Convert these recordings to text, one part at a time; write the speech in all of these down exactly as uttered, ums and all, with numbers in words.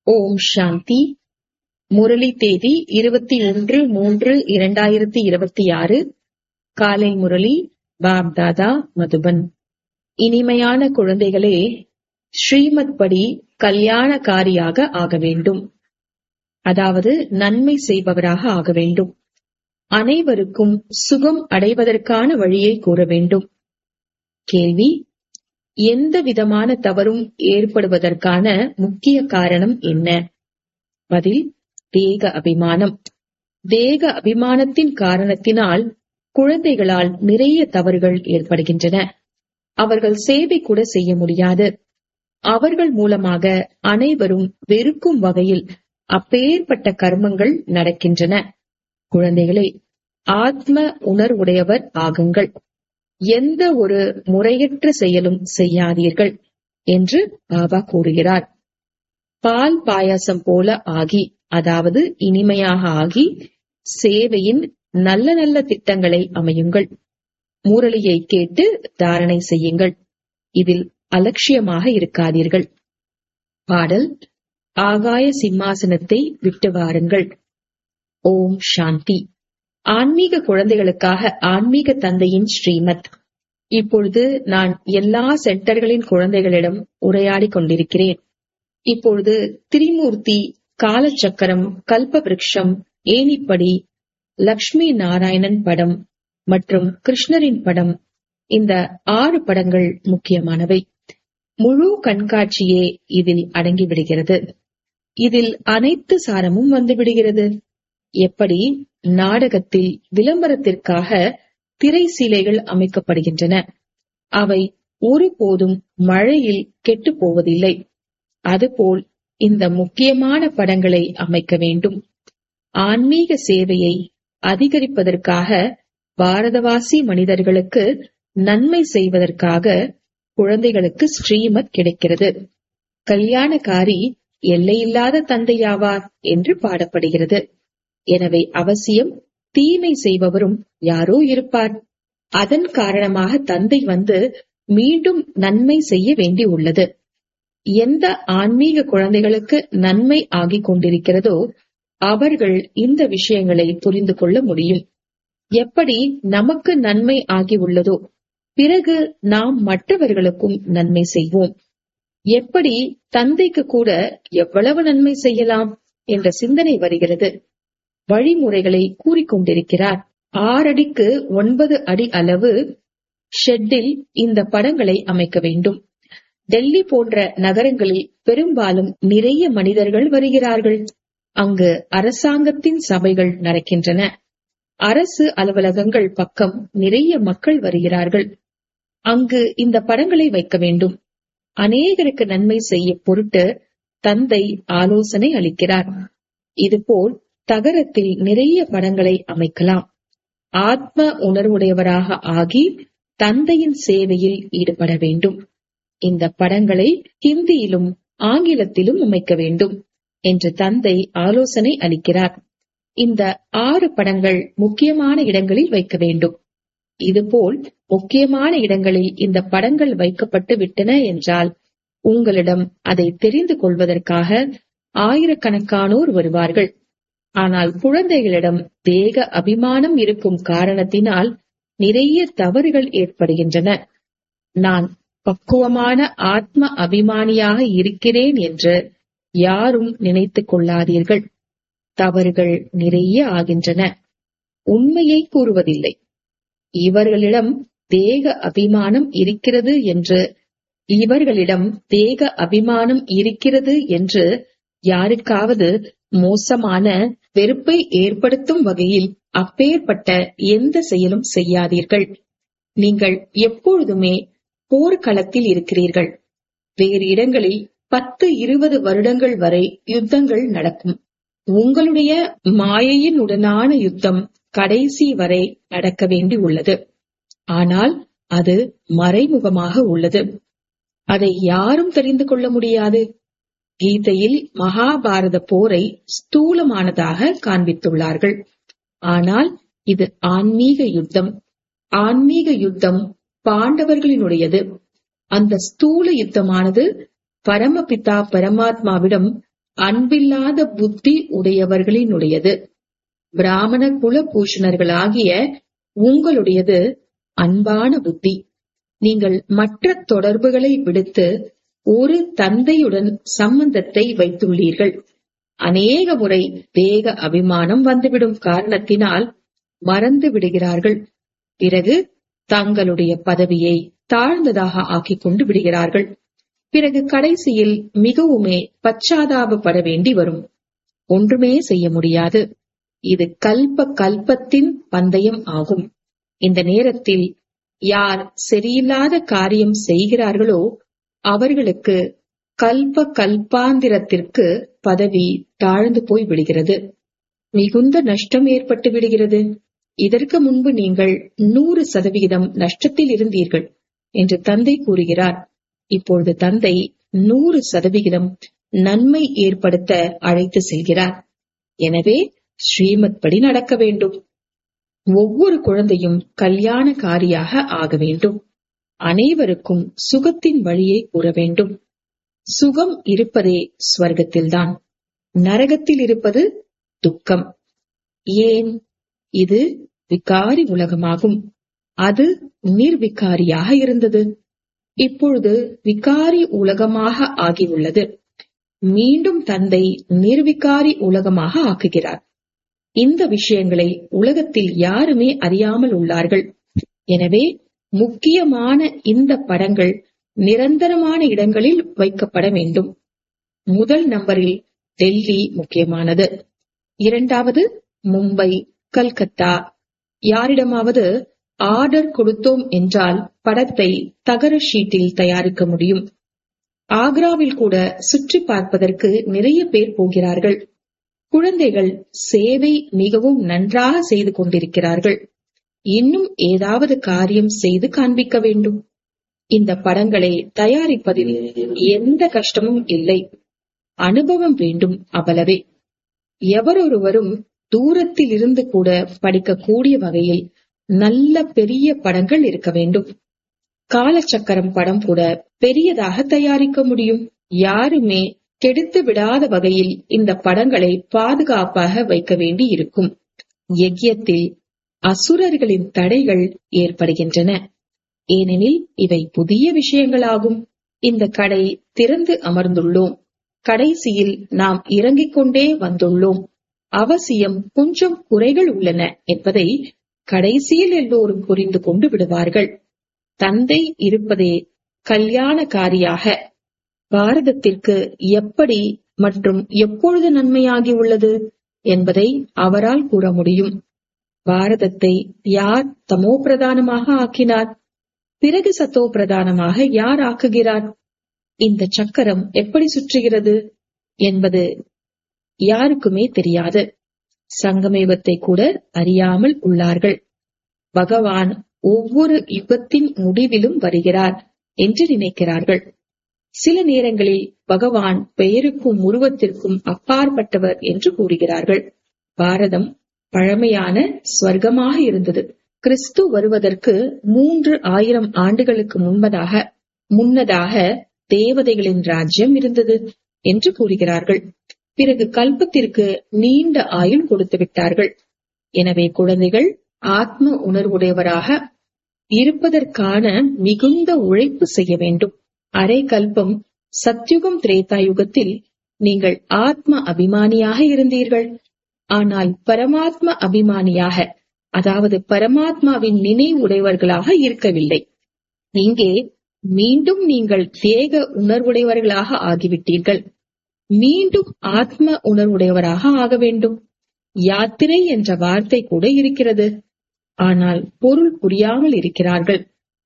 ஓம் சாந்தி. முரளி தேதி இருபத்தி ஒன்று மூன்று இரண்டாயிரத்தி இருபத்தி ஆறு. காலை முரளி பாப்தாதா மதுபன். இனிமையான குழந்தைகளே, ஸ்ரீமத் படி கல்யாணக்காரியாக ஆக வேண்டும், அதாவது நன்மை செய்பவராக ஆக வேண்டும். அனைவருக்கும் சுகம் அடைவதற்கான வழியை கூற வேண்டும். கேள்வி: எந்த விதமான தவறும் ஏற்படுவதற்கான முக்கிய காரணம் என்ன? பதில்: தேக அபிமானம். தேக அபிமானத்தின் காரணத்தினால் குழந்தைகளால் நிறைய தவறுகள் ஏற்படுகின்றன. அவர்கள் சேவை கூட செய்ய முடியாது. அவர்கள் மூலமாக அனைவரும் வெறுக்கும் வகையில் அப்பேற்பட்ட கர்மங்கள் நடக்கின்றன. குழந்தைகளே, ஆத்ம உணர்வுடையவர் ஆகுங்கள். எந்த ஒரு முறையற்ற செயலும் செய்யாதீர்கள் என்று பாபா கூறுகிறார். பால் பாயாசம் போல ஆகி, அதாவது இனிமையாக ஆகி, சேவையின் நல்ல நல்ல திட்டங்களை அமையுங்கள். முரளியை கேட்டு தாரணை செய்யுங்கள். இதில் அலட்சியமாக இருக்காதீர்கள். பாடல்: ஆகாய சிம்மாசனத்தை விட்டு வாருங்கள். ஓம் சாந்தி. ஆன்மீக குழந்தைகளுக்காக ஆன்மீக தந்தையின் ஸ்ரீமத். இப்பொழுது நான் எல்லா சென்டர்களின் குழந்தைகளிடம் உரையாடி கொண்டிருக்கிறேன். இப்பொழுது திரிமூர்த்தி, காலச்சக்கரம், கல்ப விருட்சம், ஏணிப்படி, லக்ஷ்மி நாராயணன் படம் மற்றும் கிருஷ்ணரின் படம், இந்த ஆறு படங்கள் முக்கியமானவை. முழு கண்காட்சியே இதில் அடங்கிவிடுகிறது. இதில் அனைத்து சாரமும் வந்துவிடுகிறது. எப்படி நாடகத்தில் விளம்பரத்திற்காக திரை சீலைகள் அமைக்கப்படுகின்றன, அவை ஒருபோதும் மழையில் கெட்டு போவதில்லை. அதுபோல் இந்த முக்கியமான படங்களை அமைக்க வேண்டும். ஆன்மீக சேவையை அதிகரிப்பதற்காக, பாரதவாசி மனிதர்களுக்கு நன்மை செய்வதற்காக குழந்தைகளுக்கு ஸ்ரீமத் கிடைக்கிறது. கல்யாணக்காரி எல்லையில்லாத தந்தையாவார் என்று பாடப்படுகிறது. எனவே அவசியம் தீமை செய்பவரும் யாரோ இருப்பார். அதன் காரணமாக தந்தை வந்து மீண்டும் நன்மை செய்ய வேண்டி உள்ளது. எந்த ஆன்மீக குழந்தைகளுக்கு நன்மை ஆகிக் கொண்டிருக்கிறதோ அவர்கள் இந்த விஷயங்களை புரிந்து கொள்ள முடியும். எப்படி நமக்கு நன்மை ஆகி உள்ளதோ பிறகு நாம் மற்றவர்களுக்கும் நன்மை செய்வோம். எப்படி தந்தைக்கு கூட எவ்வளவு நன்மை செய்யலாம் என்ற சிந்தனை வருகிறது. வழிமுறைகளை கூறிக்கொண்டிருக்கிறார். ஆறடிக்கு ஒன்பது அடி அளவு ஷெட்டில் இந்த படங்களை அமைக்க வேண்டும். டெல்லி போன்ற நகரங்களில் பெரும்பாலும் நிறைய மனிதர்கள் வருகிறார்கள். அங்கு அரசாங்கத்தின் சபைகள் நடக்கின்றன. அரசு அலுவலகங்கள் பக்கம் நிறைய மக்கள் வருகிறார்கள். அங்கு இந்த படங்களை வைக்க வேண்டும். அநேகருக்கு நன்மை செய்ய பொருட்டு தந்தை ஆலோசனை அளிக்கிறார். இதுபோல் தகரத்தில் நிறைய படங்களை அமைக்கலாம். ஆத்ம உணர்வுடையவராக ஆகி தந்தையின் சேவையில் ஈடுபட வேண்டும். இந்த படங்களை ஹிந்தியிலும் ஆங்கிலத்திலும் அமைக்க வேண்டும் என்று தந்தை ஆலோசனை அளிக்கிறார். இந்த ஆறு படங்கள் முக்கியமான இடங்களில் வைக்க வேண்டும். இதுபோல் முக்கியமான இடங்களில் இந்த படங்கள் வைக்கப்பட்டு விட்டன என்றால் உங்களிடம் அதை தெரிந்து கொள்வதற்காக ஆயிரக்கணக்கானோர் வருவார்கள். ஆனால் குழந்தைகளிடம் தேக அபிமானம் இருக்கும் காரணத்தினால் நிறைய தவறுகள் ஏற்படுகின்றன. நான் பக்குவமான ஆத்ம அபிமானியாக இருக்கிறேன் என்று யாரும் நினைத்துக் கொள்ளாதீர்கள். தவறுகள் நிறைய ஆகின்றன. உண்மையை கூறுவதில்லை. இவர்களிடம் தேக அபிமானம் இருக்கிறது என்று இவர்களிடம் தேக அபிமானம் இருக்கிறது என்று யாருக்காவது மோசமான வெறுப்பை ஏற்படுத்தும் வகையில் அப்பேற்பட்ட எந்த செயலும் செய்யாதீர்கள். நீங்கள் எப்பொழுதுமே போர்க்களத்தில் இருக்கிறீர்கள். வேறு இடங்களில் பத்து இருபது வருடங்கள் வரை யுத்தங்கள் நடக்கும். உங்களுடைய மாயையினுடனான யுத்தம் கடைசி வரை நடக்க வேண்டி உள்ளது. ஆனால் அது மறைமுகமாக உள்ளது. அதை யாரும் தெரிந்து கொள்ள முடியாது. கீதையில் மகாபாரத போரை ஸ்தூலமானதாக காண்பித்துள்ளார்கள். ஆனால் இது ஆன்மீக யுத்தம். ஆன்மீக யுத்தம் பாண்டவர்களினுடையது. அந்த ஸ்தூல யுத்தமானது பரமபிதா பரமாத்மாவிடம் அன்பில்லாத புத்தி உடையவர்களினுடையது. பிராமண குல பூஷணர்களாகிய உங்களுடையது அன்பான புத்தி. நீங்கள் மற்ற தொடர்புகளை விடுத்து ஒரு தந்தையுடன் சம்பந்தத்தை வைத்துள்ளீர்கள். அநேக முறை தேக அபிமானம் வந்துவிடும் காரணத்தினால் மறந்து விடுகிறார்கள். பிறகு தங்களுடைய பதவியை தாழ்ந்ததாக ஆக்கிக் கொண்டு விடுகிறார்கள். பிறகு கடைசியில் மிகவுமே பச்சாதாபப்பட வேண்டி வரும். ஒன்றுமே செய்ய முடியாது. இது கல்ப கல்பத்தின் பந்தயம் ஆகும். இந்த நேரத்தில் யார் சரியில்லாத காரியம் செய்கிறார்களோ அவர்களுக்கு கல்ப கல்பாந்திரத்திற்கு பதவி தாழ்ந்து போய் விடுகிறது. மிகுந்த நஷ்டம் ஏற்பட்டு விடுகிறது. இதற்கு முன்பு நீங்கள் நூறு சதவிகிதம் நஷ்டத்தில் இருந்தீர்கள் என்று தந்தை கூறுகிறார். இப்பொழுது தந்தை நூறு சதவிகிதம் நன்மை ஏற்படுத்த அழைத்து செல்கிறார். எனவே ஸ்ரீமத் படி நடக்க வேண்டும். ஒவ்வொரு குழந்தையும் கல்யாணக்காரியாக ஆக வேண்டும். அனைவருக்கும் சுகத்தின் வழியை கூற வேண்டும். சுகம் இருப்பதே ஸ்வர்க்கத்தில்தான், நரகத்தில் இருப்பது துக்கம். ஏன்? இது விகாரி உலகமாகும். அது நிர்விகாரியாக இருந்தது. இப்பொழுது விகாரி உலகமாக ஆகியுள்ளது. மீண்டும் தந்தை நிர்விகாரி உலகமாக ஆக்குகிறார். இந்த விஷயங்களை உலகத்தில் யாருமே அறியாமல் உள்ளார்கள். எனவே முக்கியமான இந்த படங்கள் நிரந்தரமான இடங்களில் வைக்கப்பட வேண்டும். முதல் நம்பரில் டெல்லி முக்கியமானது. இரண்டாவது மும்பை, கல்கத்தா. யாரிடமாவது ஆர்டர் கொடுத்தோம் என்றால் படத்தை தகர ஷீட்டில் தயாரிக்க முடியும். ஆக்ராவில் கூட சுற்றி பார்ப்பதற்கு நிறைய பேர் போகிறார்கள். குழந்தைகள் சேவை மிகவும் நன்றாக செய்து கொண்டிருக்கிறார்கள். இன்னும் ஏதாவது காரியம் செய்து காண்பிக்க வேண்டும். இந்த படங்களை தயாரிப்பதில் எந்த கஷ்டமும் இல்லை. அனுபவம் வேண்டும், அவ்வளவே. எவரொருவரும் தூரத்தில் இருந்து கூட படிக்கக்கூடிய வகையில் நல்ல பெரிய படங்கள் இருக்க வேண்டும். காலச்சக்கரம் படம் கூட பெரியதாக தயாரிக்க முடியும். யாருமே கெடுத்து விடாத வகையில் இந்த படங்களை பாதுகாப்பாக வைக்க வேண்டி இருக்கும். யஜ்யத்தில் அசுரர்களின் தடைகள் ஏற்படுகின்றன. ஏனெனில் இவை புதிய விஷயங்களாகும். இந்த கடை திறந்து அமர்ந்துள்ளோம். கடைசியில் நாம் இறங்கிக் கொண்டே வந்துள்ளோம். அவசியம் கொஞ்சம் குறைகள் உள்ளன என்பதை கடைசியில் எல்லோரும் புரிந்து கொண்டு விடுவார்கள். தந்தை இருப்பதே கல்யாணக்காரியாக. பாரதத்திற்கு எப்படி மற்றும் எப்பொழுது நன்மையாகி உள்ளது என்பதை அவரால் கூற முடியும். பாரதத்தை யார் தமோ பிரதானமாக ஆக்கினார்? பிறகு சத்தோ பிரதானமாக யார் ஆக்குகிறார்? இந்த சக்கரம் எப்படி சுற்றுகிறது என்பது யாருக்குமே தெரியாது. சங்கமேவத்தை கூட அறியாமல் உள்ளார்கள். பகவான் ஒவ்வொரு யுகத்தின் முடிவிலும் வருகிறார் என்று நினைக்கிறார்கள். சில நேரங்களில் பகவான் பெயருக்கும் உருவத்திற்கும் அப்பாற்பட்டவர் என்று கூறுகிறார்கள். பாரதம் பழமையான ஸ்வர்க்கமாக இருந்தது. கிறிஸ்து வருவதற்கு மூன்று ஆயிரம் ஆண்டுகளுக்கு முன்பதாக முன்னதாக தேவதைகளின் ராஜ்யம் இருந்தது என்று கூறுகிறார்கள். பிறகு கல்பத்திற்கு நீண்ட ஆயுள் கொடுத்து விட்டார்கள். எனவே குழந்தைகள் ஆத்ம உணர்வுடையவராக இருப்பதற்கான மிகுந்த உழைப்பு செய்ய வேண்டும். அரை கல்பம் சத்யுகம் திரேதா யுகத்தில் நீங்கள் ஆத்ம அபிமானியாக இருந்தீர்கள். ஆனால் பரமாத்ம அபிமானியாக, அதாவது பரமாத்மாவின் நினைவுடையவர்களாக இருக்கவில்லை. இங்கே மீண்டும் நீங்கள் தேக உணர்வுடையவர்களாக ஆகிவிட்டீர்கள். மீண்டும் ஆத்ம உணர்வுடையவராக ஆக வேண்டும். யாத்திரை என்ற வார்த்தை கூட இருக்கிறது. ஆனால் பொருள் புரியாமல் இருக்கிறார்கள்.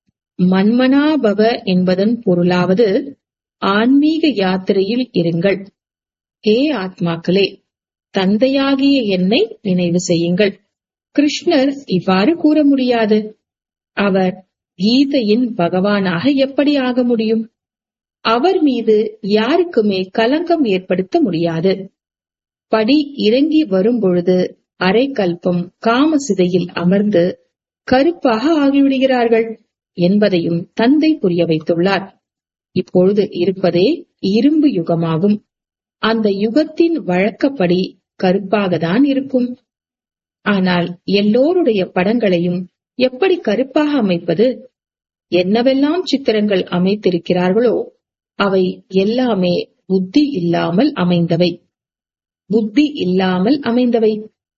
மன்மனாபவ என்பதன் பொருளாவது ஆன்மீக யாத்திரையில் இருங்கள். ஹே ஆத்மாக்களே, தந்தையாகிய என்னை நினைவு செய்யுங்கள். கிருஷ்ணர் இவ்வாறு கூற முடியாது. அவர் கீதையின் பகவானாக எப்படி ஆக முடியும்? அவர் மீது யாருக்குமே கலங்கம் ஏற்படுத்த முடியாது. படி இறங்கி வரும் பொழுது அரை கல்பம் காமசிதையில் அமர்ந்து கருப்பாக ஆகிவிடுகிறார்கள் என்பதையும் தந்தை புரிய வைத்துள்ளார். இப்பொழுது இருப்பதே இரும்பு யுகமாகும். அந்த யுகத்தின் வழக்கப்படி கருப்பாகத்தான் இருக்கும். ஆனால் எல்லோருடைய படங்களையும் எப்படி கருப்பாக அமைப்பது? என்னவெல்லாம் சித்திரங்கள் அமைத்திருக்கிறார்களோ அவை எல்லாமே புத்தி இல்லாமல் அமைந்தவை. புத்தி இல்லாமல் அமைந்தவை.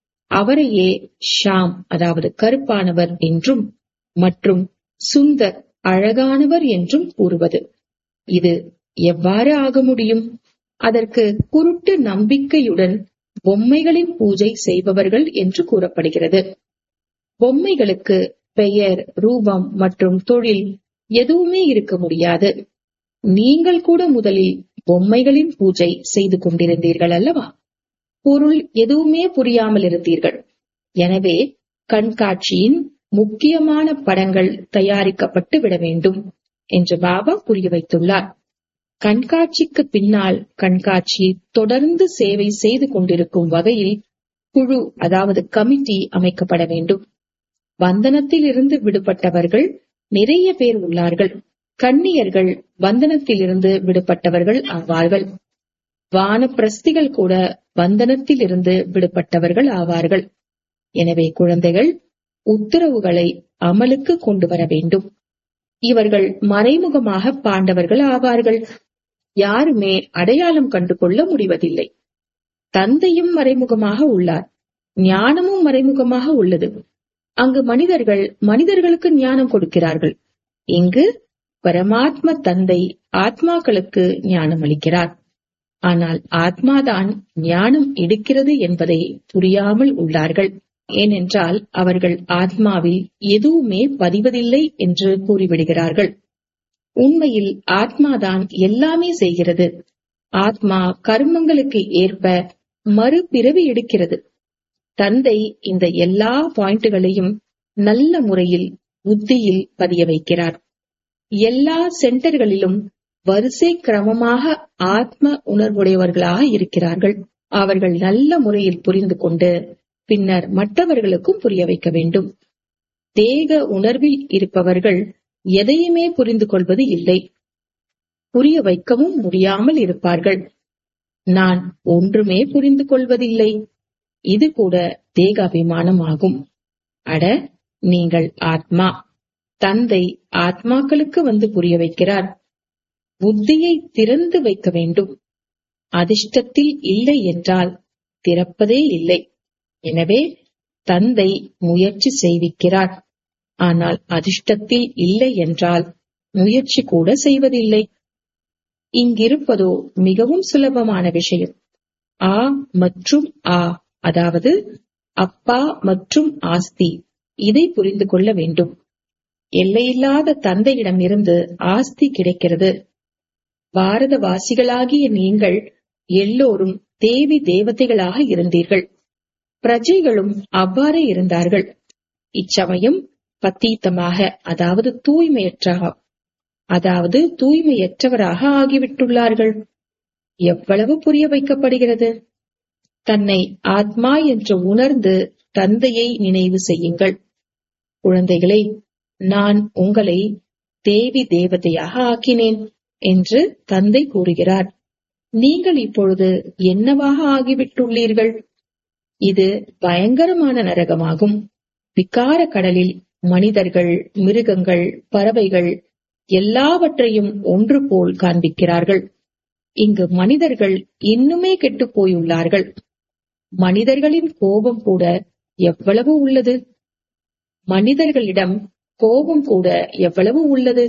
அவரையே ஷாம், அதாவது கருப்பானவர் என்றும் மற்றும் சுந்தர், அழகானவர் என்றும் கூறுவது. இது எவ்வாறு ஆக முடியும்? அதற்கு குருட்டு நம்பிக்கையுடன் பொம்மைகளின் பூஜை செய்பவர்கள் என்று கூறப்படுகிறது. பொம்மைகளுக்கு பெயர், ரூபம் மற்றும் தொழில் எதுவுமே இருக்க முடியாது. நீங்கள் கூட முதலில் பொம்மைகளின் பூஜை செய்து கொண்டிருந்தீர்கள் அல்லவா? பொருள் எதுவுமே புரியாமல் இருந்தீர்கள். எனவே கண்காட்சியின் முக்கியமான படங்கள் தயாரிக்கப்பட்டு விட வேண்டும் என்று பாபா புரிய வைத்துள்ளார். கண்காட்சிக்கு பின்னால் கண்காட்சி தொடர்ந்து சேவை செய்து கொண்டிருக்கும் வகையில் குழு, அதாவது கமிட்டி அமைக்கப்பட வேண்டும். பந்தனத்தில் இருந்து விடுபட்டவர்கள் நிறைய பேர் உள்ளார்கள். கன்னியர்கள் பந்தனத்தில் இருந்து விடுபட்டவர்கள் ஆவார்கள். வானப்பிரஸ்திகள் கூட பந்தனத்தில் இருந்து விடுபட்டவர்கள் ஆவார்கள். எனவே குழந்தைகள், உத்தரவுகளை அமலுக்கு கொண்டு வர வேண்டும். இவர்கள் மறைமுகமாக பாண்டவர்கள் ஆவார்கள். யாருமே அடையாளம் கண்டு கொள்ள முடிவதில்லை. தந்தையும் மறைமுகமாக உள்ளார். ஞானமும் மறைமுகமாக உள்ளது. அங்கு மனிதர்கள் மனிதர்களுக்கு ஞானம் கொடுக்கிறார்கள். இங்கு பரமாத்ம தந்தை ஆத்மாக்களுக்கு ஞானம் அளிக்கிறார். ஆனால் ஆத்மாதான் ஞானம் எடுக்கிறது என்பதை புரியாமல் உள்ளார்கள். ஏனென்றால் அவர்கள் ஆத்மாவில் எதுவுமே பதிவதில்லை என்று கூறிவிடுகிறார்கள். உண்மையில் ஆத்மாதான் எல்லாமே செய்கிறது. ஆத்மா கர்மங்களுக்கு ஏற்ப மறுபிறவி எடுக்கிறது. தந்தை இந்த எல்லா பாயிண்டுகளையும் நல்ல முறையில் புத்தியில் பதிய வைக்கிறார். எல்லா சென்டர்களிலும் வரிசை கிரமமாக ஆத்ம உணர்வுடையவர்களாக இருக்கிறார்கள். அவர்கள் நல்ல முறையில் புரிந்து கொண்டு பின்னர் மற்றவர்களுக்கும் புரிய வைக்க வேண்டும். தேக உணர்வில் இருப்பவர்கள் எதையுமே புரிந்து கொள்வது இல்லை. புரிய வைக்கவும் முடியாமல் இருப்பார்கள். நான் ஒன்றுமே புரிந்து கொள்வதில்லை. இது கூட தேக அபிமானம் ஆகும். அட, நீங்கள் ஆத்மா. தந்தை ஆத்மாக்களுக்கு வந்து புரிய வைக்கிறார். புத்தியை திறந்து வைக்க வேண்டும். அதிர்ஷ்டத்தில் இல்லை என்றால் திறப்பதே இல்லை. எனவே தந்தை முயற்சி செய்விக்கிறார். ஆனால் அதிர்ஷ்டத்தில் இல்லை என்றால் முயற்சி கூட செய்வதில்லை. இங்கிருப்பதோ மிகவும் சுலபமான விஷயம். ஆ மற்றும் ஆ, அதாவது அப்பா மற்றும் ஆஸ்தி, இதை புரிந்து கொள்ள வேண்டும். எல்லையில்லாத தந்தையிடம் இருந்து ஆஸ்தி கிடைக்கிறது. பாரதவாசிகளாகிய நீங்கள் எல்லோரும் தேவி தேவதைகளாக இருந்தீர்கள். பிரஜைகளும் அவ்வாறே இருந்தார்கள். இச்சமயம் பத்தீத்தமாக, அதாவது தூய்மையற்ற அதாவது தூய்மையற்றவராக ஆகிவிட்டுள்ளார்கள். எவ்வளவு புரிய வைக்கப்படுகிறது. தன்னை ஆத்மா என்று உணர்ந்து தந்தையை நினைவு செய்யுங்கள். குழந்தைகளை, நான் உங்களை தேவி தேவதையாக ஆக்கினேன் என்று தந்தை கூறுகிறார். நீங்கள் இப்பொழுது என்னவாக ஆகிவிட்டுள்ளீர்கள்? இது பயங்கரமான நரகமாகும். விகார கடலில் மனிதர்கள், மிருகங்கள், பறவைகள் எல்லாவற்றையும் ஒன்று போல் காண்பிக்கிறார்கள். இங்கு மனிதர்கள் இன்னுமே கெட்டுப் போயுள்ளார்கள். மனிதர்களின் கோபம் கூட எவ்வளவு உள்ளது. மனிதர்களிடம் கோபம் கூட எவ்வளவு உள்ளது.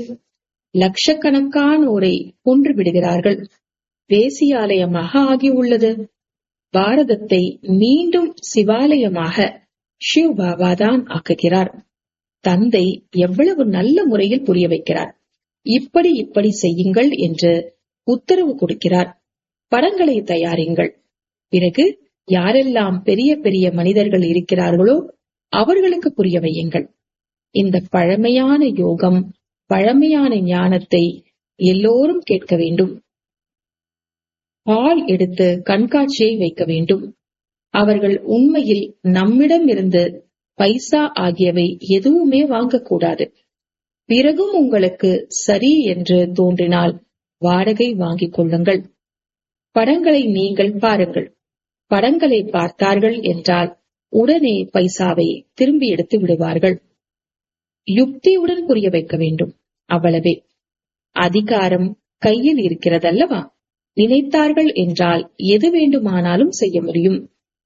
லட்சக்கணக்கானோரை கொன்று விடுகிறார்கள். வேசியாலயமாக ஆகியுள்ளது. பாரதத்தை மீண்டும் சிவாலயமாக ஷிவ் பாபாதான் ஆக்குகிறார். தந்தை எவ்வளவு நல்ல முறையில் புரிய வைக்கிறார். இப்படி இப்படி செய்யுங்கள் என்று உத்தரவு கொடுக்கிறார். படங்களை தயாரிங்கள். பிறகு யாரெல்லாம் பெரிய பெரிய மனிதர்கள் இருக்கிறார்களோ அவர்களுக்கு புரிய வையுங்கள். இந்த பழமையான யோகம், பழமையான ஞானத்தை எல்லோரும் கேட்க வேண்டும். ஹால் எடுத்து கண்காட்சியை வைக்க வேண்டும். அவர்கள் உண்மையில் நம்மிடம் இருந்து பைசா ஆகியவை எதுவுமே வாங்கக்கூடாது. பிறகும் உங்களுக்கு சரி என்று தோன்றினால் வாடகை வாங்கிக் கொள்ளுங்கள். படங்களை நீங்கள் பாருங்கள். படங்களை பார்த்தார்கள் என்றால் உடனே பைசாவை திரும்பி எடுத்து விடுவார்கள். யுக்தியுடன் புரிய வைக்க வேண்டும், அவ்வளவே. அதிகாரம் கையில் இருக்கிறதல்லவா? நினைத்தார்கள் என்றால் எது வேண்டுமானாலும் செய்ய முடியும்.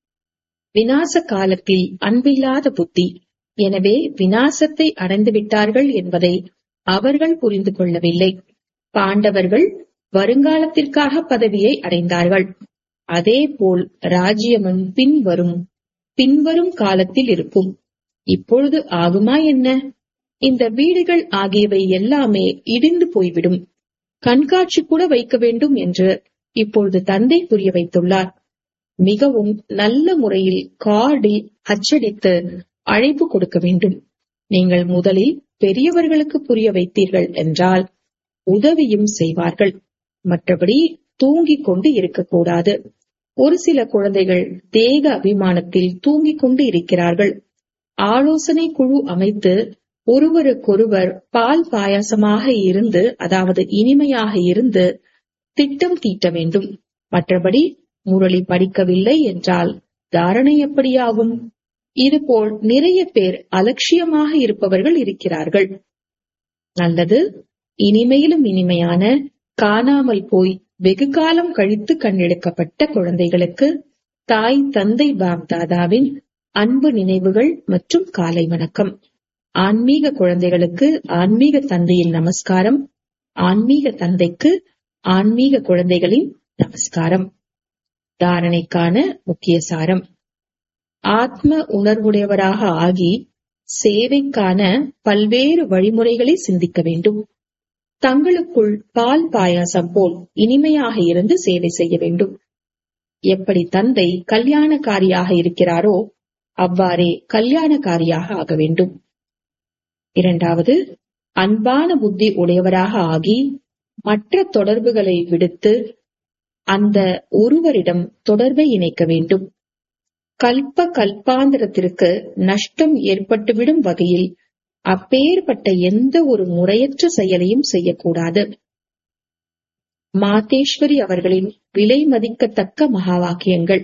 விநாச காலத்தில் அன்பில்லாத புத்தி, எனவே விநாசத்தை அடைந்து விட்டார்கள் என்பதை அவர்கள் புரிந்து கொள்ளவில்லை. பாண்டவர்கள் வருங்காலத்திற்காக பதவியை அடைந்தார்கள். அதே போல் ராஜ்யமும் பின்வரும் பின்வரும் காலத்தில் இருக்கும். இப்பொழுது ஆகுமா என்ன? இந்த வீடுகள் ஆகியவை எல்லாமே இடிந்து போய்விடும். கண்காட்சி கூட வைக்க வேண்டும் என்று இப்பொழுது தந்தை புரிய வைத்துள்ளார். மிகவும் நல்ல முறையில் கார்டில் அச்சடித்து அழைப்பு கொடுக்க வேண்டும். நீங்கள் முதலில் பெரியவர்களுக்கு புரிய வைத்தீர்கள் என்றால் உதவியும் செய்வார்கள். மற்றபடி தூங்கிக் கொண்டு இருக்கக்கூடாது. ஒரு சில குழந்தைகள் தேக அபிமானத்தில் தூங்கிக் கொண்டு இருக்கிறார்கள். ஆலோசனை குழு அமைத்து ஒருவருக்கொருவர் பால் பாயாசமாக இருந்து, அதாவது இனிமையாக இருந்து திட்டம் தீட்ட வேண்டும். மற்றபடி முரளி படிக்கவில்லை என்றால் தாரணை எப்படியாகும்? இதுபோல் நிறைய பேர் அலட்சியமாக இருப்பவர்கள் இருக்கிறார்கள். நல்லது. இனிமையிலும் இனிமையான காணாமல் போய் வெகு காலம் கழித்து கண்ணெடுக்கப்பட்ட குழந்தைகளுக்கு தாய் தந்தை பாப்தாதாவின் அன்பு நினைவுகள் மற்றும் காலை வணக்கம். ஆன்மீக குழந்தைகளுக்கு ஆன்மீக தந்தையின் நமஸ்காரம். ஆன்மீக தந்தைக்கு ஆன்மீக குழந்தைகளின் நமஸ்காரம். தாரணைக்கான முக்கிய சாரம்: ஆத்ம உணர்வுடையவராக ஆகி சேவைக்கான பல்வேறு வழிமுறைகளை சிந்திக்க வேண்டும். தங்களுக்குள் பால் பாயாசம் போல் இனிமையாக இருந்து சேவை செய்ய வேண்டும். எப்படி தந்தை கல்யாணக்காரியாக இருக்கிறாரோ அவ்வாறே கல்யாணக்காரியாக ஆக வேண்டும். இரண்டாவது, அன்பான புத்தி உடையவராக ஆகி மற்ற தொடர்புகளை விடுத்து அந்த ஒருவரிடம் தொடர்பை இணைக்க வேண்டும். கல்ப கல்பாந்திரத்திற்கு நஷ்டம் ஏற்பட்டுவிடும் வகையில் அப்பேற்பட்ட எந்த ஒரு முறையற்ற செயலையும் செய்யக்கூடாது. மாதேஸ்வரி அவர்களின் விலை மதிக்கத்தக்க மகா வாக்கியங்கள்: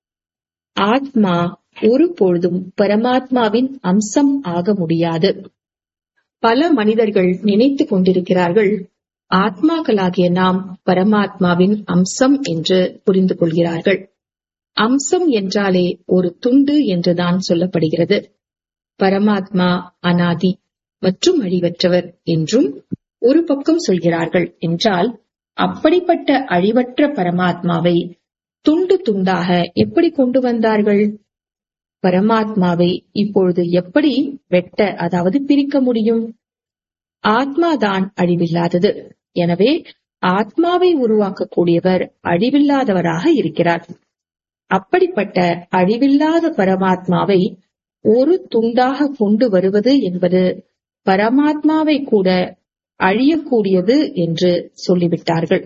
ஆத்மா ஒரு பொழுதும் பரமாத்மாவின் அம்சம் ஆக முடியாது. பல மனிதர்கள் நினைத்துக் கொண்டிருக்கிறார்கள் ஆத்மாக்களாகிய நாம் பரமாத்மாவின் அம்சம் என்று புரிந்து கொள்கிறார்கள். அம்சம் என்றாலே ஒரு துண்டு என்றுதான் சொல்லப்படுகிறது. பரமாத்மா அனாதி மற்றும் அழிவற்றவர் என்றும் ஒரு பக்கம் சொல்கிறார்கள் என்றால், அப்படிப்பட்ட அழிவற்ற பரமாத்மாவை துண்டு துண்டாக எப்படி கொண்டு வந்தார்கள்? பரமாத்மாவை இப்பொழுது எப்படி வெட்ட, அதாவது பிரிக்க முடியும்? ஆத்மாதான் அழிவில்லாதது. எனவே ஆத்மாவை உருவாக்கக்கூடியவர் அழிவில்லாதவராக இருக்கிறார். அப்படிப்பட்ட அழிவில்லாத பரமாத்மாவை ஒரு துண்டாக கொண்டு வருவது என்பது பரமாத்மாவை கூட அழியக்கூடியது என்று சொல்லிவிட்டார்கள்.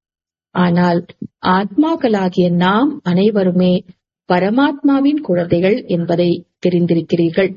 ஆனால் ஆத்மாக்களாகிய நாம் அனைவருமே பரமாத்மாவின் குழந்தைகள் என்பதை தெரிந்திருக்கிறீர்கள்.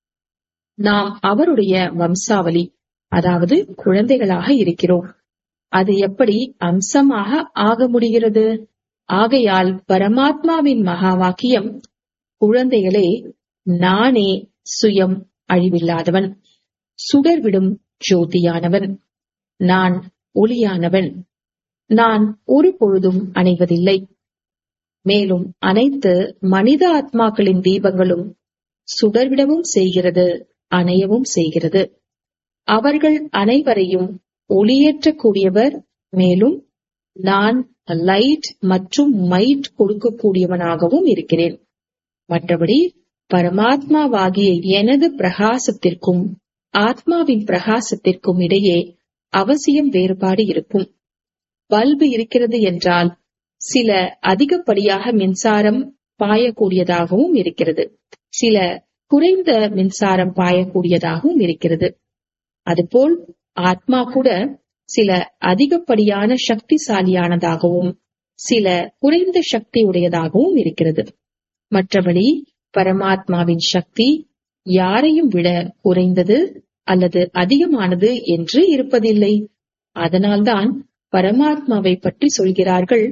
நாம் அவருடைய வம்சாவளி, அதாவது குழந்தைகளாக இருக்கிறோம். அது எப்படி அம்சமாக ஆக முடிகிறது? ஆகையால் பரமாத்மாவின் மகா வாக்கியம்: குழந்தைகளே, நானே சுயம் அழிவில்லாதவன், சுடர்விடும் ஜோதியானவன், நான் ஒளியானவன், நான் ஒரு பொழுதும் அணைவதில்லை. மேலும் அனைத்து மனித ஆத்மாக்களின் தீபங்களும் சுடர்விடவும் செய்கிறது, அணையவும் செய்கிறது. அவர்கள் அனைவரையும் ஒளியேற்றக்கூடியவர். மேலும் நான் லைட் மற்றும் மைட் கொடுக்கக்கூடியவனாகவும் இருக்கிறேன். மற்றபடி பரமாத்மாவாகிய எனது பிரகாசத்திற்கும் ஆத்மாவின் பிரகாசத்திற்கும் இடையே அவசியம் வேறுபாடு இருக்கும். பல்பு இருக்கிறது என்றால் சில அதிகப்படியாக மின்சாரம் பாயக்கூடியதாகவும் இருக்கிறது, சில குறைந்த மின்சாரம் பாயக்கூடியதாகவும் இருக்கிறது. அதுபோல் ஆத்மா கூட சில அதிகப்படியான சக்திசாலியானதாகவும் சில குறைந்த சக்தி உடையதாகவும் இருக்கிறது. மற்றபடி பரமாத்மாவின் சக்தி யாரையும் விட குறைந்தது அல்லது அதிகமானது என்று இருப்பதில்லை. அதனால்தான் பரமாத்மாவை பற்றி சொல்கிறார்கள்,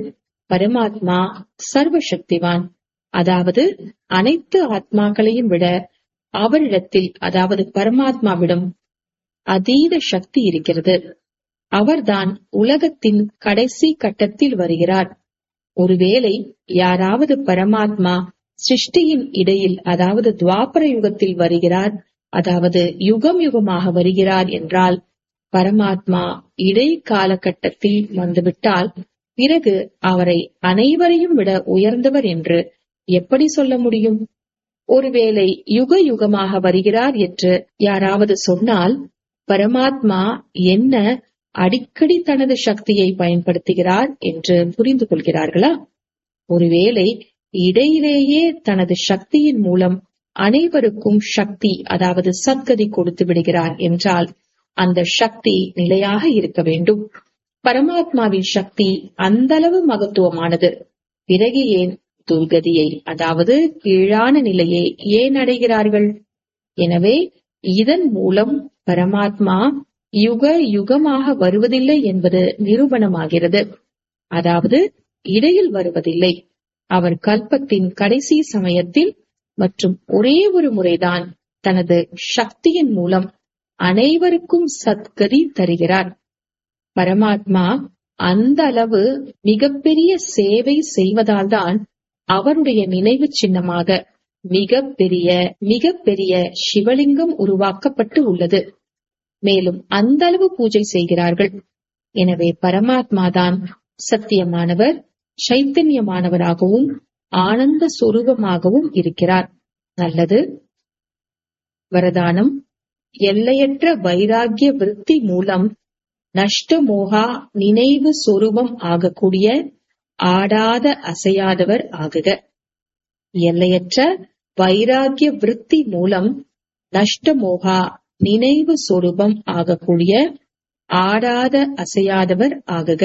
பரமாத்மா சர்வசக்திவான், அதாவது அனைத்து ஆத்மாக்களையும் விட அவரிடத்தில், அதாவது பரமாத்மாவிடம் அதீத சக்தி இருக்கிறது. அவர்தான் உலகத்தின் கடைசி கட்டத்தில் வருகிறார். ஒருவேளை யாராவது பரமாத்மா சிருஷ்டியின் இடையில், அதாவது துவாபர யுகத்தில் வருகிறார், அதாவது யுகம் யுகமாக வருகிறார் என்றால், பரமாத்மா இடை காலகட்டத்தில் வந்துவிட்டால் பிறகு அவரை அனைவரையும் விட உயர்ந்தவர் என்று எப்படி சொல்ல முடியும்? ஒருவேளை யுக யுகமாக வருகிறார் என்று யாராவது சொன்னால், பரமாத்மா என்ன அடிக்கடி தனது சக்தியை பயன்படுத்துகிறார் என்று புரிந்து கொள்கிறார்களா? ஒருவேளை இடையிலேயே தனது சக்தியின் மூலம் அனைவருக்கும் சக்தி, அதாவது சத்கதி கொடுத்து விடுகிறார் என்றால் அந்த சக்தி நிலையாக இருக்க வேண்டும். பரமாத்மாவின் சக்தி அந்த அளவு மகத்துவமானது. பிறகு ஏன் துர்கதியை, அதாவது கீழான நிலையை ஏன் அடைகிறார்கள்? எனவே இதன் மூலம் பரமாத்மா யுக யுகமாக வருவதில்லை என்பது நிரூபணமாகிறது. அதாவது இடையில் வருவதில்லை. அவர் கல்பத்தின் கடைசி சமயத்தில் மற்றும் ஒரே ஒரு முறைதான் தனது சக்தியின் மூலம் அனைவருக்கும் சத்கதி தருகிறார். பரமாத்மா அந்த அளவு மிகப்பெரிய சேவை செய்வதால் தான் அவருடைய நினைவு சின்னமாக மிக பெரிய மிக பெரிய சிவலிங்கம் உருவாக்கப்பட்டு உள்ளது. மேலும் அந்த அளவு பூஜை செய்கிறார்கள். எனவே பரமாத்மா தான் சத்தியமானவர், சைத்தன்யமானவராகவும் ஆனந்த சொரூபமாகவும் இருக்கிறார். நல்லது. வரதானம்: எல்லையற்ற வைராகிய விருத்தி மூலம் நஷ்டமோகா நினைவு சொரூபம் ஆகக்கூடிய ஆடாத அசையாதவர் ஆகுக. எல்லையற்ற வைராகிய விருத்தி மூலம் நஷ்டமோகா நினைவு சொரூபம் ஆகக்கூடிய ஆடாத அசையாதவர் ஆகுக.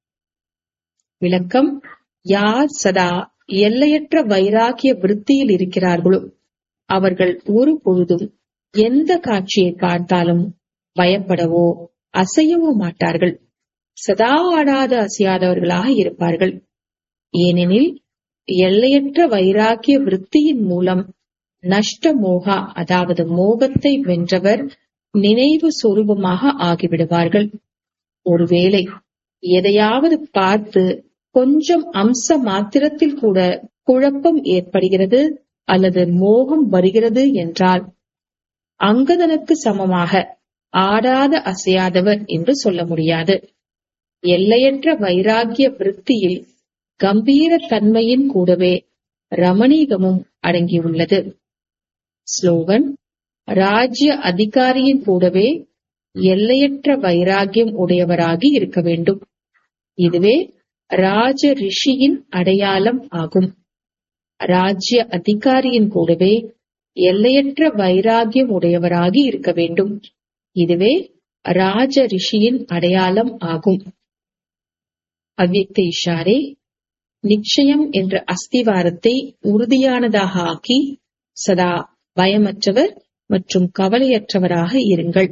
விளக்கம்: யார் சதா எல்லையற்ற வைராகிய விருத்தியில் இருக்கிறார்களோ அவர்கள் ஒரு பொழுதும் எந்த காட்சியை பார்த்தாலும் பயப்படவோ அசையவோ மாட்டார்கள். சதா ஆடாத அசையாதவர்களாக இருப்பார்கள். ஏனெனில் எல்லையற்ற வைராகிய விருத்தியின் மூலம் நஷ்ட மோகா, அதாவது மோகத்தை வென்றவர் நினைவு சொரூபமாக ஆகிவிடுவார்கள். ஒருவேளை எதையாவது பார்த்து கொஞ்சம் அம்ச மாத்திரத்தில் கூட குழப்பம் ஏற்படுகிறது அல்லது மோகம் வருகிறது என்றால் அங்கதனுக்கு சமமாக ஆடாத அசையாதவர் என்று சொல்ல முடியாது. எல்லையற்ற வைராகிய விருத்தியில் கம்பீர தன்மையின் கூடவே ரமணீகமும் அடங்கியுள்ளது. ஸ்லோகன்: ராஜ்ய அதிகாரியின் கூடவே எல்லையற்ற வைராகியம் உடையவராகி இருக்க வேண்டும். இதுவே ராஜ ரிஷியின் அடையாளம் ஆகும். ராஜ்ய அதிகாரியின் கூடவே எல்லையற்ற வைராகியம் உடையவராகி இருக்க வேண்டும். இதுவே ராஜ ரிஷியின் அடையாளம் ஆகும். அவ்யக்த இஷாரே: நிச்சயம் என்ற அஸ்திவாரத்தை உறுதியானதாக ஆக்கி சதா பயமற்றவர் மற்றும் கவலையற்றவராக இருங்கள்.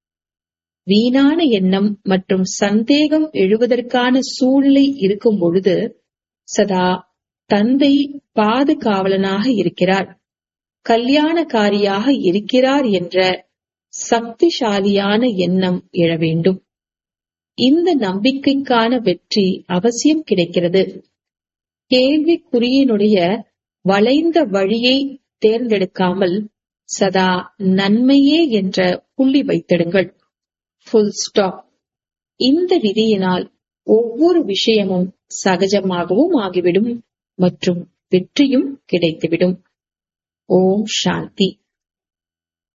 வீணான எண்ணம் மற்றும் சந்தேகம் எழுவதற்கான சூழ்நிலை இருக்கும் பொழுது சதா தந்தை பாதுகாவலனாக இருக்கிறார், கல்யாணக்காரியாக இருக்கிறார் என்ற சக்திசாலியான எண்ணம் எழ வேண்டும். இந்த நம்பிக்கைக்கான வெற்றி அவசியம் கிடைக்கிறது. கேள்விக்குறியினுடைய வளைந்த வழியை தேர்ந்தெடுக்காமல் சதா நன்மையே என்ற புள்ளி வைத்திடுங்கள். Full stop. இந்த விதியினால் ஒவ்வொரு விஷயமும் சகஜமாகவும் ஆகிவிடும் மற்றும் வெற்றியும் கிடைத்துவிடும். ஓம் சாந்தி.